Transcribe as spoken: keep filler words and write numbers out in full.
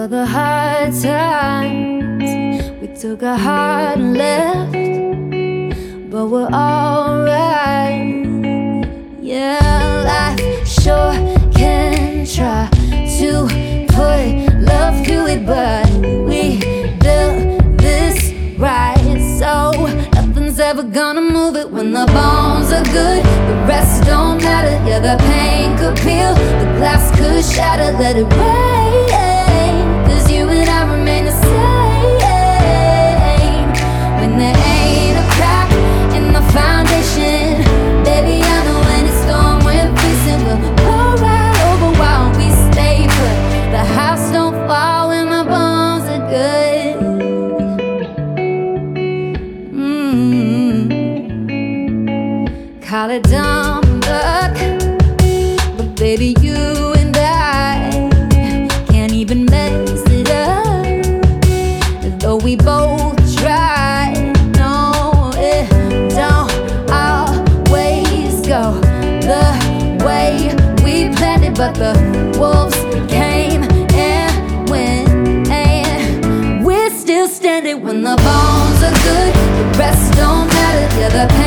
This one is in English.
all the hard times, we took a hard left, but we're alright. Yeah, life sure can try to put love to it, but we built this right, so nothing's ever gonna move it. When the bones are good, the rest don't matter. Yeah, the pain could peel, the glass could shatter. Let it rain, cause you and I remain the same. When there ain't a crack in the foundation, baby, I know any storm we're facing will blow right over while we stay put. The house don't fall when the bones are good. Mm-hmm. Call it dumb luck, but baby, you and I can't even mess it up. Though we both try, no, it don't always go the way we planned it. But the wolves came and went, and we're still standing. When the bones are good, the rest don't matter. Yeah, the pain